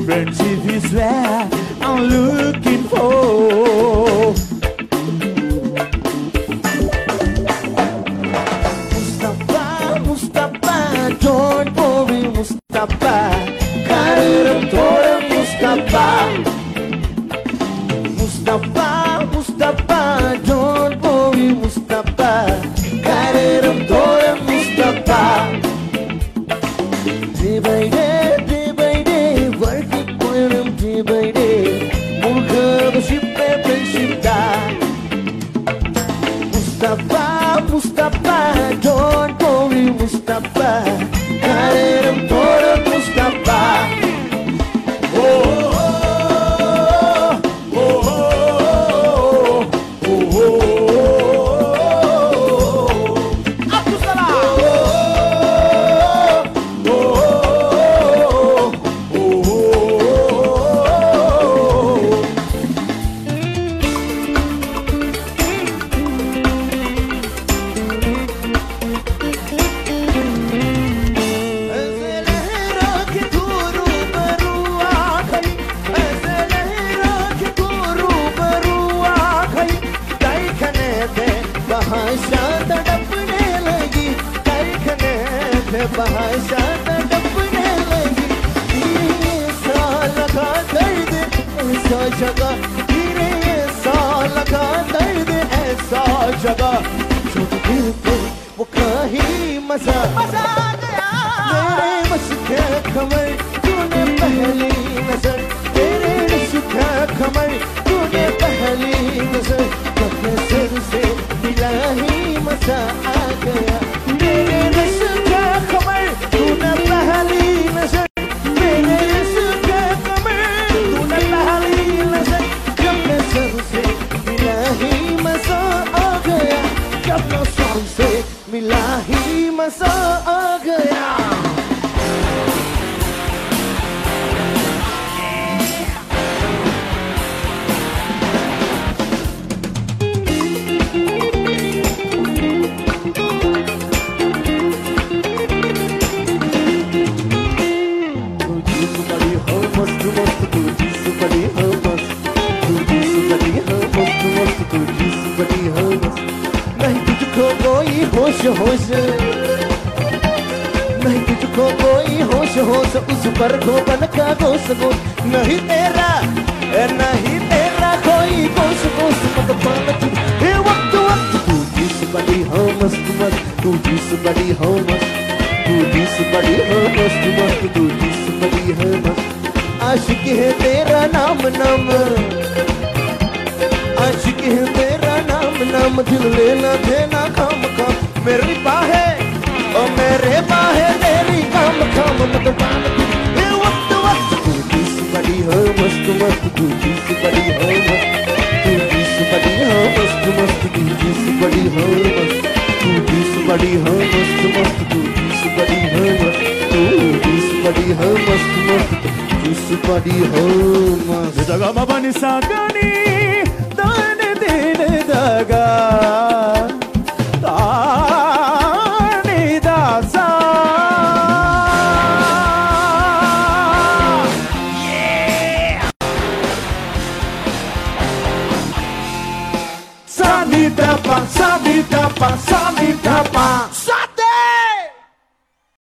Friendship is where I'm looking for. Mustafa, Mustafa, don't worry, Mustafa. Kareram thoda Mustafa. Mustafa, Mustafa, don't worry, Mustafa. Kareram thoda Mustafa. Day by day, working for him day by day. Mulka ship friendship die. Mustafa, Mustafa, don't worry, Mustafa. Kareram thoda Mustafa. Oh. भाषा तड़पने लगी ऐसा लगा दर्द ऐसा जगह फिरे ऐसा लगा दर्द ऐसा जगह जो दिल पे वो कहीं मजा आ गया मेरे बस के कमर तूने पहली नजर तेरे बस के कमर तूने पहली नजर अपने सिर से मिला ही मजा आ गया मेरे बस के कमर तूने पहली नजर मेरे बस के कमर तूने पहली नजर अपने सिर से मिला ही मजा आ गया अपने सिर से मिला ही मजा आ गया नहीं तुझको कोई होश होश नहीं तुझको कोई होश होश उस पर गोबन का गोश गोश नहीं तेरा कोई गोश गोश मत पाल तू वक्त वक्त तू जिस बड़ी हो मस्त मस्त तू जिस बड़ी हो मस्त तू जिस बड़ी हो मस्त मस्त तू जिस बड़ी हो मस्त आशिक है तेरा नाम नाम आशिक है तेरा नाम नाम दिल लेना देना काम काम मेरी बाहें और मेरे बाहें तेरी काम काम मत पाल ये वक्त वक्त तू जिस बड़ी हो मस्त मस्त तू जिस बड़ी हो मस्त तू जिस बड़ी हो मस्त मस्त तू जिस बड़ी हो मस्त तू जिस बड़ी हो मस्त मस्त तू जिस बड़ी हो मस्त तू जिस बड़ी हो मस्त मस्त जिस बड़ी हो मस्त जगा बाबा नि सागनी दाने देने दगा ताने दासा Sami tapa, sami tapa, sami tapa.